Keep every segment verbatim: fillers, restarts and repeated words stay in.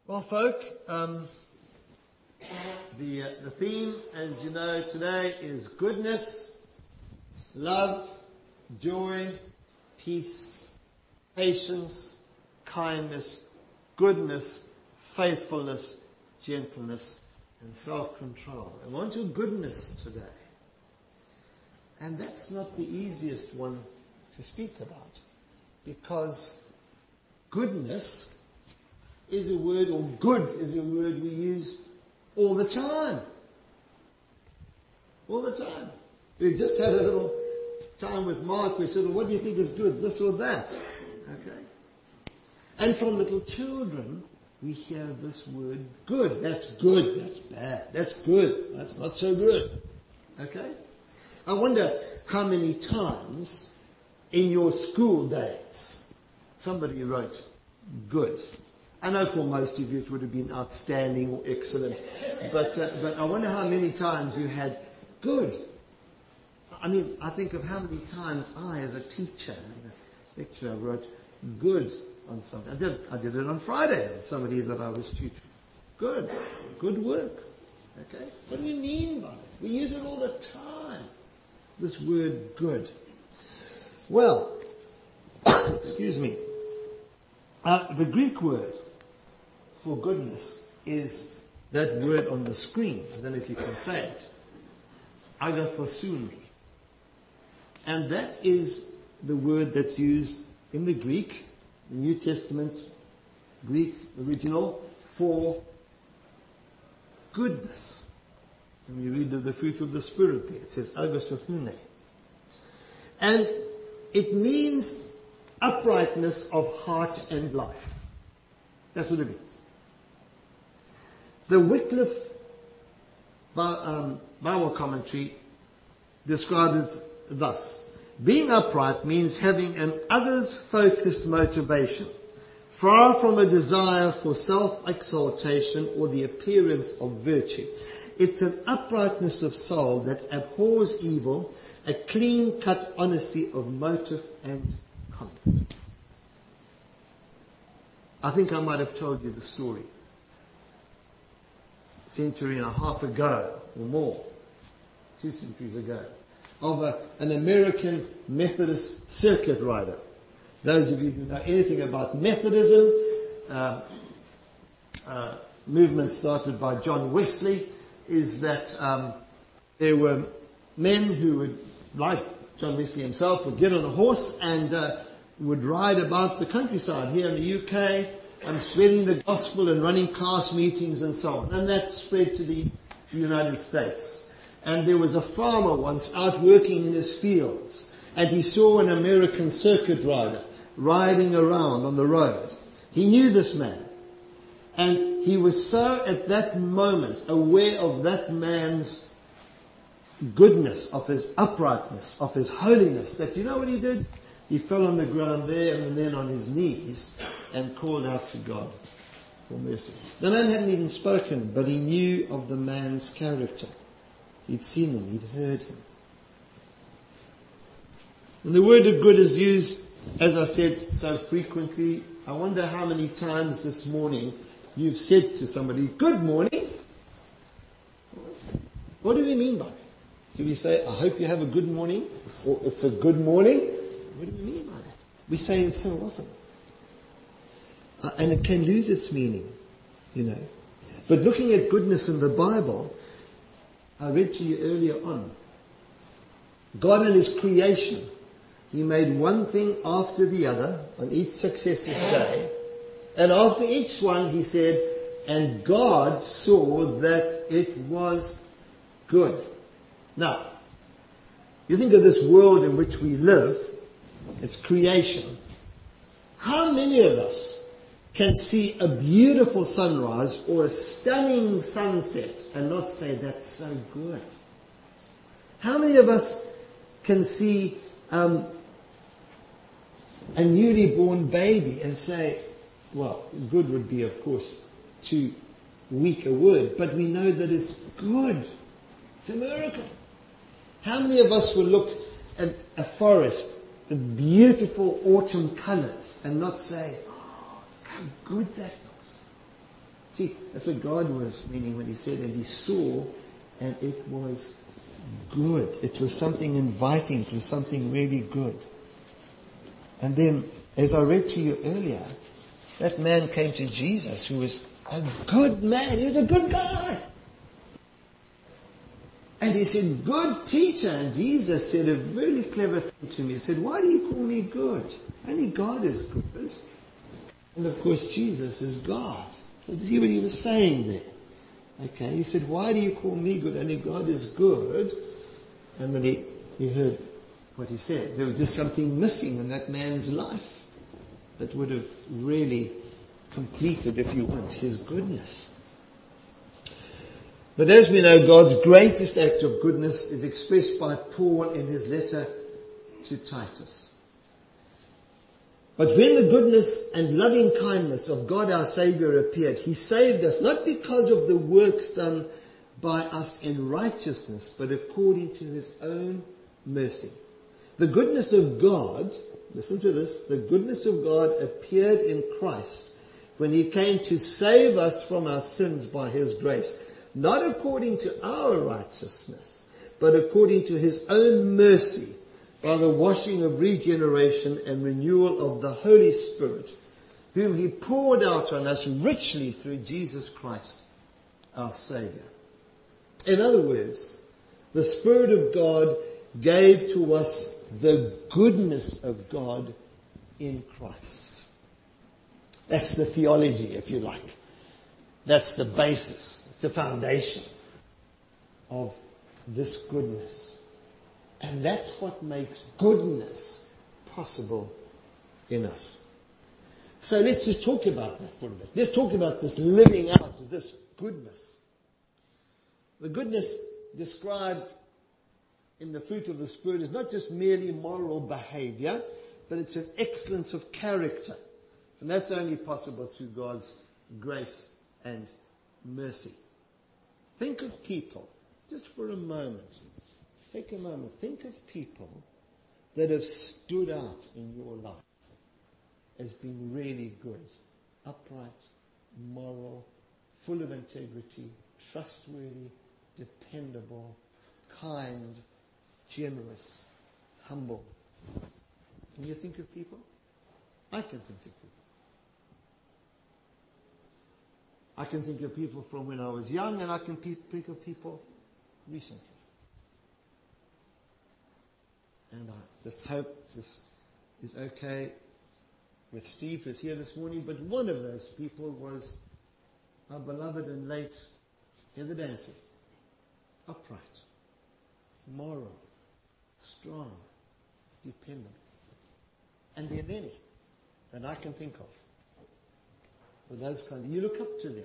Well, folk, um, the uh, the theme, as you know, today is goodness, love, joy, peace, patience, kindness, goodness, faithfulness, gentleness, and self-control. I want your goodness today. And that's not the easiest one to speak about, because goodness is a word, or good is a word we use all the time. All the time. We just had a little time with Mark. We said, well, what do you think is good, this or that? Okay. And from little children, we hear this word good. That's good. That's bad. That's good. That's not so good. Okay. I wonder how many times in your school days somebody wrote good. I know for most of you it would have been outstanding or excellent, but uh, but I wonder how many times you had good. I mean, I think of how many times I, as a teacher and a lecturer, wrote good on something. I did, I did it on Friday on somebody that I was tutoring. Good. Good work. Okay? What do you mean by it? We use it all the time, this word good. Well, excuse me. Uh, the Greek word for goodness is that word on the screen. I don't know if you can say it. Agathosune. And that is the word that's used in the Greek, the New Testament Greek original, for goodness. When you read the fruit of the Spirit there, it says agathosune. And it means uprightness of heart and life. That's what it means. The Wycliffe um, Bible commentary describes it thus. Being upright means having an others-focused motivation, far from a desire for self-exaltation or the appearance of virtue. It's an uprightness of soul that abhors evil, a clean-cut honesty of motive and conduct. I think I might have told you the story a century and a half ago or more, two centuries ago, of a, an American Methodist circuit rider. Those of you who know anything about Methodism, uh, uh, movement started by John Wesley, is that um, there were men who would, like John Wesley himself, would get on a horse and uh, would ride about the countryside here in the U K and spreading the gospel and running class meetings and so on. And that spread to the United States. And there was a farmer once out working in his fields, and he saw an American circuit rider riding around on the road. He knew this man. And he was so at that moment aware of that man's goodness, of his uprightness, of his holiness, that you know what he did? He fell on the ground there and then on his knees and called out to God for mercy. The man hadn't even spoken, but he knew of the man's character. He'd seen him, he'd heard him. And the word of good is used, as I said, so frequently. I wonder how many times this morning you've said to somebody, good morning. What do we mean by that? Do we say, I hope you have a good morning? Or it's a good morning? What do we mean by that? We say it so often. Uh, and it can lose its meaning, you know. But looking at goodness in the Bible, I read to you earlier on, God in His creation, He made one thing after the other on each successive day. And after each one He said, and God saw that it was good. Now, you think of this world in which we live, it's creation. How many of us can see a beautiful sunrise or a stunning sunset and not say, that's so good? How many of us can see um, a newly born baby and say, well, good would be, of course, too weak a word, but we know that it's good. It's a miracle. How many of us will look at a forest with beautiful autumn colors and not say, oh, how good that looks? See, that's what God was meaning when he said, and he saw, and it was good. It was something inviting. It was something really good. And then, as I read to you earlier, that man came to Jesus who was a good man. He was a good guy. And he said, good teacher. And Jesus said a very clever thing to me. He said, why do you call me good? Only God is good. And of course, Jesus is God. So you see what he was saying there? Okay, he said, why do you call me good? Only God is good. And then he, he heard what he said. There was just something missing in that man's life that would have really completed, if you want, his goodness. But as we know, God's greatest act of goodness is expressed by Paul in his letter to Titus. But when the goodness and loving kindness of God our Saviour appeared, he saved us not because of the works done by us in righteousness, but according to his own mercy. The goodness of God, listen to this, the goodness of God appeared in Christ when he came to save us from our sins by his grace, not according to our righteousness, but according to his own mercy, by the washing of regeneration and renewal of the Holy Spirit, whom he poured out on us richly through Jesus Christ, our Saviour. In other words, the Spirit of God gave to us the goodness of God in Christ. That's the theology, if you like. That's the basis. It's the foundation of this goodness. And that's what makes goodness possible in us. So let's just talk about that for a bit. Let's talk about this living out of this goodness. The goodness described in the fruit of the Spirit is not just merely moral behavior, but it's an excellence of character. And that's only possible through God's grace and mercy. Think of people, just for a moment. Take a moment. Think of people that have stood out in your life as being really good, upright, moral, full of integrity, trustworthy, dependable, kind, generous, humble. Can you think of people? I can think of people. I can think of people from when I was young, and I can pe- think of people recently. And I just hope this is okay with Steve, who's here this morning. But one of those people was our beloved and late Heather Dancy. Upright, moral, strong, dependent. And there are many that I can think of with those kind of, you look up to them.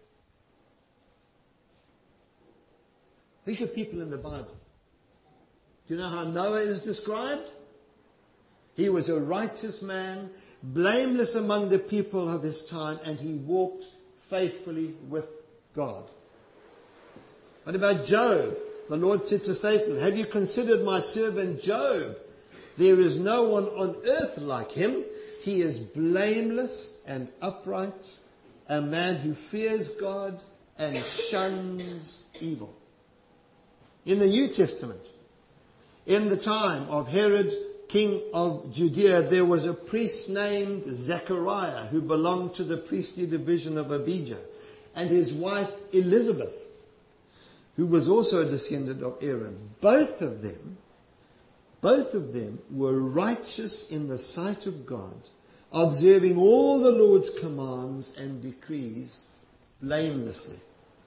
Think of people in the Bible. Do you know how Noah is described? He was a righteous man, blameless among the people of his time, and he walked faithfully with God. What about Job? The Lord said to Satan, have you considered my servant Job? There is no one on earth like him. He is blameless and upright, a man who fears God and shuns evil. In the New Testament, in the time of Herod, king of Judea, there was a priest named Zechariah who belonged to the priestly division of Abijah, and his wife Elizabeth, who was also a descendant of Aaron. Both of them, both of them were righteous in the sight of God, observing all the Lord's commands and decrees blamelessly.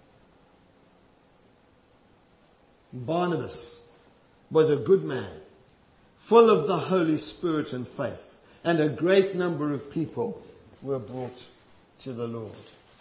Barnabas was a good man, full of the Holy Spirit and faith, and a great number of people were brought to the Lord.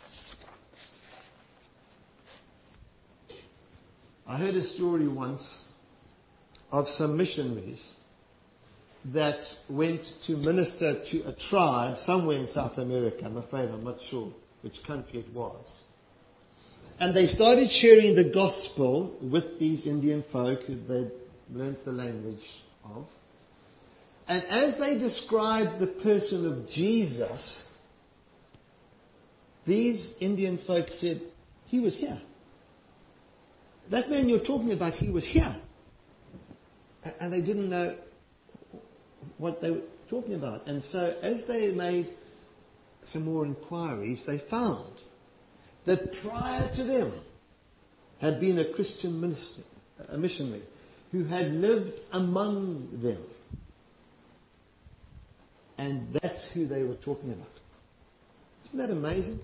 I heard a story once of some missionaries that went to minister to a tribe somewhere in South America. I'm afraid I'm not sure which country it was. And they started sharing the gospel with these Indian folk who they'd learnt the language of. And as they described the person of Jesus, these Indian folks said, he was here. That man you're talking about, he was here. And they didn't know what they were talking about. And so as they made some more inquiries, they found that prior to them had been a Christian minister, a missionary, who had lived among them. And that's who they were talking about. Isn't that amazing?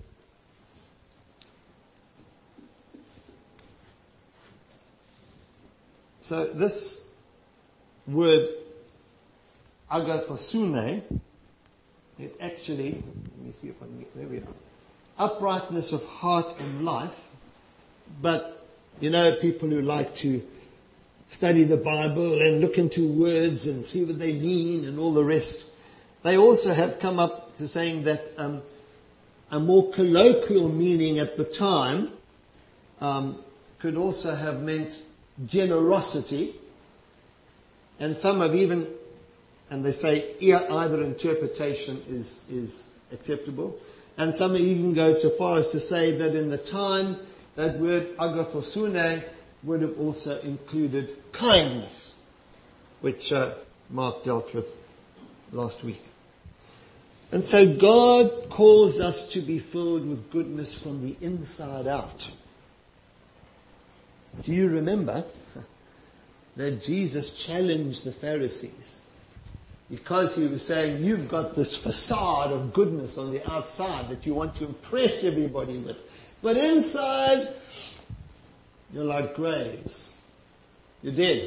So this word, agathosune, it actually, let me see if I can get, there we are. Uprightness of heart and life. But, you know, people who like to study the Bible and look into words and see what they mean and all the rest, they also have come up to saying that um, a more colloquial meaning at the time um, could also have meant generosity. And some have even, and they say either interpretation is, is acceptable. And some even go so far as to say that in the time, that word agathosune would have also included kindness, which uh, Mark dealt with last week. And so God calls us to be filled with goodness from the inside out. Do you remember that Jesus challenged the Pharisees? Because he was saying, you've got this facade of goodness on the outside that you want to impress everybody with. But inside, you're like graves. You're dead.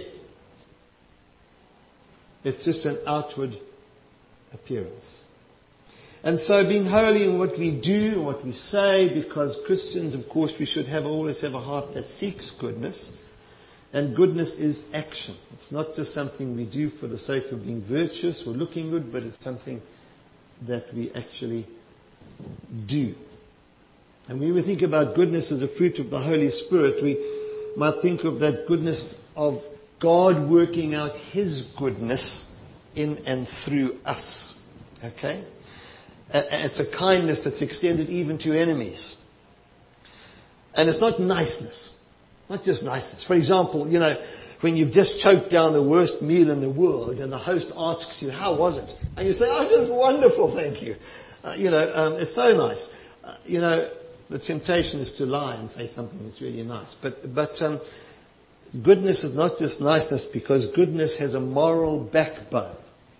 It's just an outward appearance. And so being holy in what we do and what we say, because Christians, of course, we should have always have a heart that seeks goodness. And goodness is action. It's not just something we do for the sake of being virtuous or looking good, but it's something that we actually do. And when we think about goodness as a fruit of the Holy Spirit, we might think of that goodness of God working out His goodness in and through us. Okay? It's a kindness that's extended even to enemies. And it's not niceness. Not just niceness. For example, you know, when you've just choked down the worst meal in the world and the host asks you, how was it? And you say, oh, it was wonderful, thank you. Uh, you know, um, it's so nice. Uh, you know, the temptation is to lie and say something that's really nice. But, but, um, goodness is not just niceness, because goodness has a moral backbone.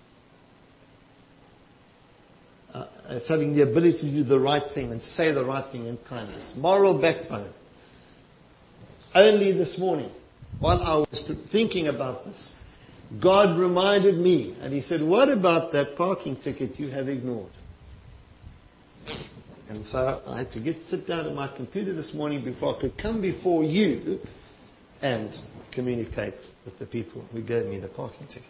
Uh, it's having the ability to do the right thing and say the right thing in kindness. Moral backbone. Only this morning, while I was thinking about this, God reminded me, and He said, what about that parking ticket you have ignored? And so I had to get sit down at my computer this morning before I could come before you and communicate with the people who gave me the parking ticket.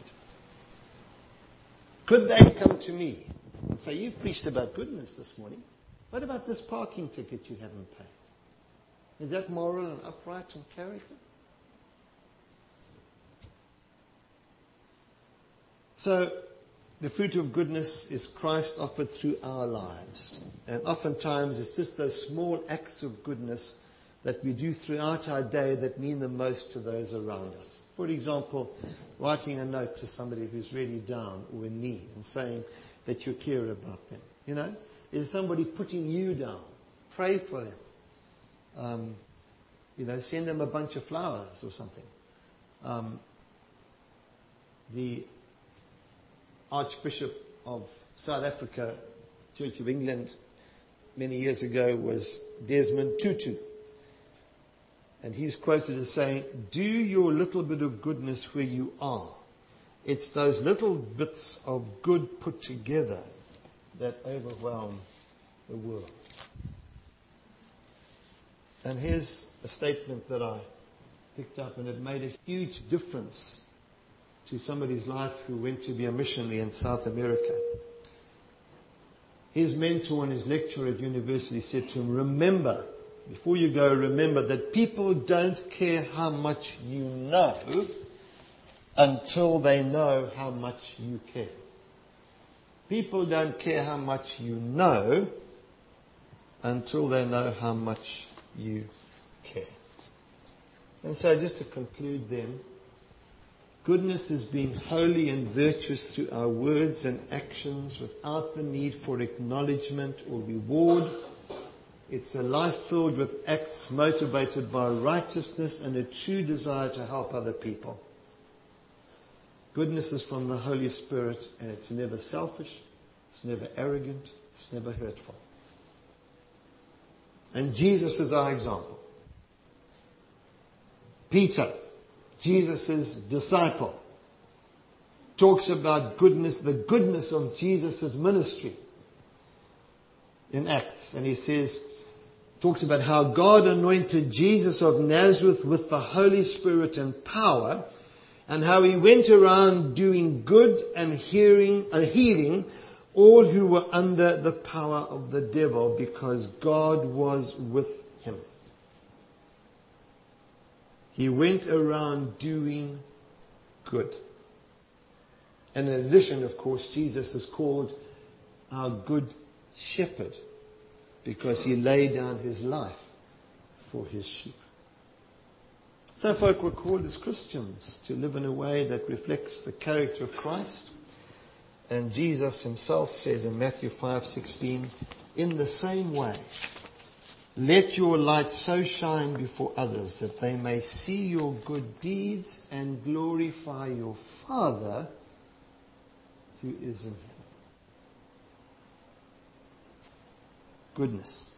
Could they come to me and say, you've preached about goodness this morning. What about this parking ticket you haven't paid? Is that moral and upright in character? So, the fruit of goodness is Christ offered through our lives. And oftentimes it's just those small acts of goodness that we do throughout our day that mean the most to those around us. For example, writing a note to somebody who's really down or in need and saying that you care about them. You know, is somebody putting you down? Pray for them. Um, you know, send them a bunch of flowers or something. Um, the Archbishop of South Africa, Church of England, many years ago was Desmond Tutu. And he's quoted as saying, do your little bit of goodness where you are. It's those little bits of good put together that overwhelm the world. And here's a statement that I picked up, and it made a huge difference to somebody's life who went to be a missionary in South America. His mentor and his lecturer at university said to him, remember, before you go, remember that people don't care how much you know until they know how much you care. People don't care how much you know until they know how much you care. And so just to conclude then, goodness is being holy and virtuous through our words and actions without the need for acknowledgement or reward. It's a life filled with acts motivated by righteousness and a true desire to help other people. Goodness is from the Holy Spirit, and it's never selfish, it's never arrogant, it's never hurtful. And Jesus is our example. Peter, Jesus' disciple, talks about goodness, the goodness of Jesus' ministry in Acts. And he says, talks about how God anointed Jesus of Nazareth with the Holy Spirit and power, and how he went around doing good and hearing, uh, healing all who were under the power of the devil, because God was with him. He went around doing good. And in addition, of course, Jesus is called our good shepherd, because he laid down his life for his sheep. So folk were called as Christians to live in a way that reflects the character of Christ. And Jesus himself said in Matthew five sixteen, in the same way, let your light so shine before others that they may see your good deeds and glorify your Father who is in heaven. Goodness.